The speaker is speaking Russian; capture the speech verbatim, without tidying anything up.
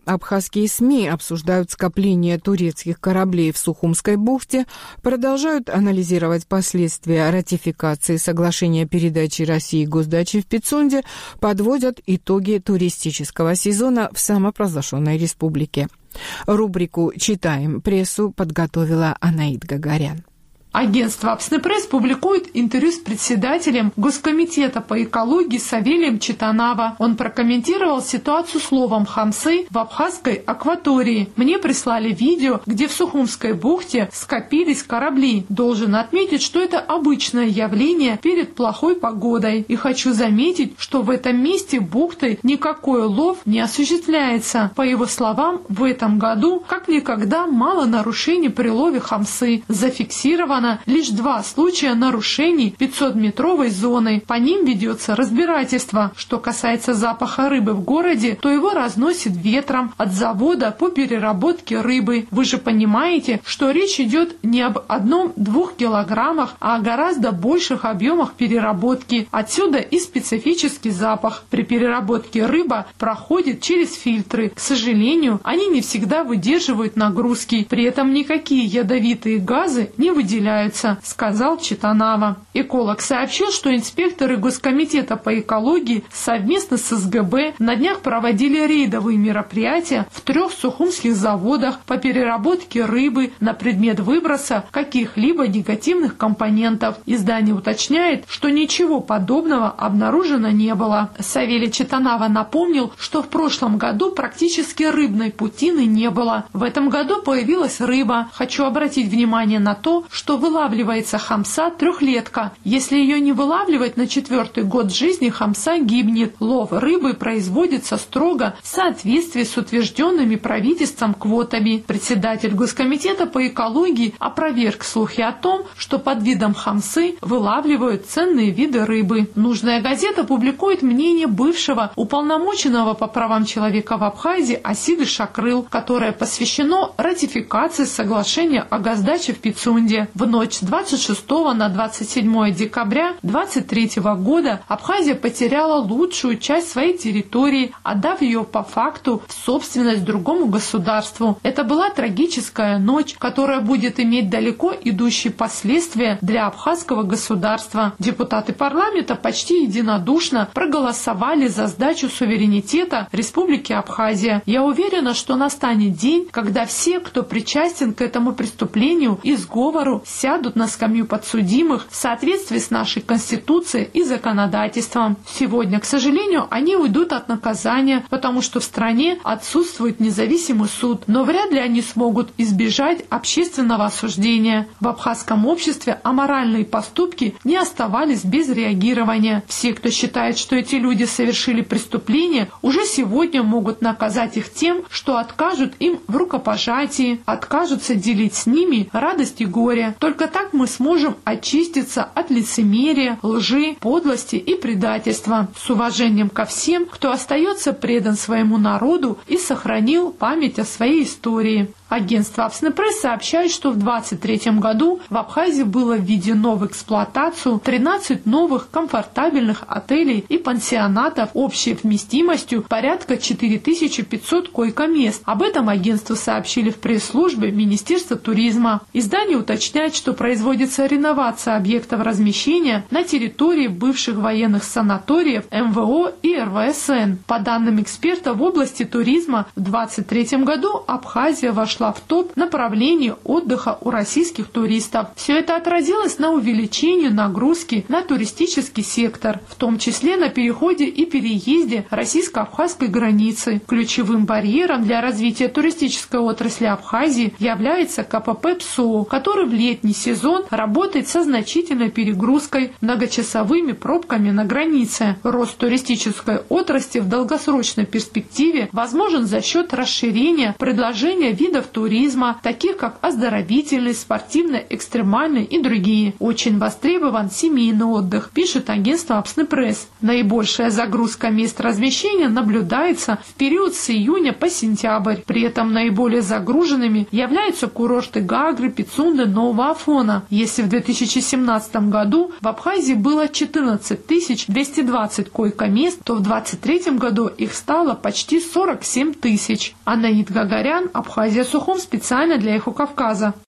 Абхазские СМИ обсуждают скопление турецких кораблей в Сухумской бухте, продолжают анализировать последствия ратификации соглашения о передаче России госдачи в Пицунде, подводят итоги туристического сезона в самопровозглашенной республике. Рубрику «Читаем прессу» подготовила Анаит Гагарян. Агентство «Апснепресс» публикует интервью с председателем Госкомитета по экологии Савелием Читанава. Он прокомментировал ситуацию с ловом хамсы в абхазской акватории. Мне прислали видео, где в Сухумской бухте скопились корабли. Должен отметить, что это обычное явление перед плохой погодой. И хочу заметить, что в этом месте бухты никакой лов не осуществляется. По его словам, в этом году как никогда мало нарушений при лове хамсы. Зафиксировано лишь два случая нарушений пятисотметровой зоны. По ним ведется разбирательство. Что касается запаха рыбы в городе, то его разносит ветром от завода по переработке рыбы. Вы же понимаете, что речь идет не об одном-двух килограммах, а о гораздо больших объемах переработки. Отсюда и специфический запах. При переработке рыба проходит через фильтры. К сожалению, они не всегда выдерживают нагрузки. При этом никакие ядовитые газы не выделяются, сказал Читанава. Эколог сообщил, что инспекторы Госкомитета по экологии совместно с СГБ на днях проводили рейдовые мероприятия в трех сухумских заводах по переработке рыбы на предмет выброса каких-либо негативных компонентов. Издание уточняет, что ничего подобного обнаружено не было. Савелий Читанава напомнил, что в прошлом году практически рыбной путины не было. В этом году появилась рыба. Хочу обратить внимание на то, что вылавливается хамса трехлетка. Если ее не вылавливать на четвертый год жизни, хамса гибнет. Лов рыбы производится строго в соответствии с утвержденными правительством квотами. Председатель Госкомитета по экологии опроверг слухи о том, что под видом хамсы вылавливают ценные виды рыбы. Нужная газета публикует мнение бывшего уполномоченного по правам человека в Абхазии Асиды Шакрыл, которое посвящено ратификации соглашения о госдаче в Пицунде. В ночь с двадцать шестого на двадцать седьмое декабря две тысячи двадцать третьего года Абхазия потеряла лучшую часть своей территории, отдав ее по факту в собственность другому государству. Это была трагическая ночь, которая будет иметь далеко идущие последствия для абхазского государства. Депутаты парламента почти единодушно проголосовали за сдачу суверенитета Республики Абхазия. Я уверена, что настанет день, когда все, кто причастен к этому преступлению и сговору, сядут на скамью подсудимых в соответствии с нашей Конституцией и законодательством. Сегодня, к сожалению, они уйдут от наказания, потому что в стране отсутствует независимый суд, но вряд ли они смогут избежать общественного осуждения. В абхазском обществе аморальные поступки не оставались без реагирования. Все, кто считает, что эти люди совершили преступление, уже сегодня могут наказать их тем, что откажут им в рукопожатии, откажутся делить с ними радость и горе. Только так мы сможем очиститься от лицемерия, лжи, подлости и предательства. С уважением ко всем, кто остается предан своему народу и сохранил память о своей истории. Агентство «Апснепресс» сообщает, что в двадцать третьем году в Абхазии было введено в эксплуатацию тринадцать новых комфортабельных отелей и пансионатов общей вместимостью порядка четыре тысячи пятьсот койко-мест. Об этом агентству сообщили в пресс-службе Министерства туризма. Издание уточняет, что производится реновация объектов размещения на территории бывших военных санаториев эм вэ о и эр вэ эс эн. По данным эксперта в области туризма, в двадцать третьем году Абхазия вошла в топ направлений отдыха у российских туристов. Все это отразилось на увеличении нагрузки на туристический сектор, в том числе на переходе и переезде российско-абхазской границы. Ключевым барьером для развития туристической отрасли Абхазии является ка пэ пэ ПСО, который в летний сезон работает со значительной перегрузкой, многочасовыми пробками на границе. Рост туристической отрасли в долгосрочной перспективе возможен за счет расширения предложения видов видов туризма, таких как оздоровительный, спортивный, экстремальный и другие. Очень востребован семейный отдых, пишет агентство Апсны Пресс. Наибольшая загрузка мест размещения наблюдается в период с июня по сентябрь. При этом наиболее загруженными являются курорты Гагры, Пицунды, Нового Афона. Если в две тысячи семнадцатом году в Абхазии было четырнадцать тысяч двести двадцать койко-мест, то в две тысячи двадцать третьем году их стало почти сорок семь тысяч. Анаит Гагарян, Абхазия, Сухум, специально для Эхо Кавказа.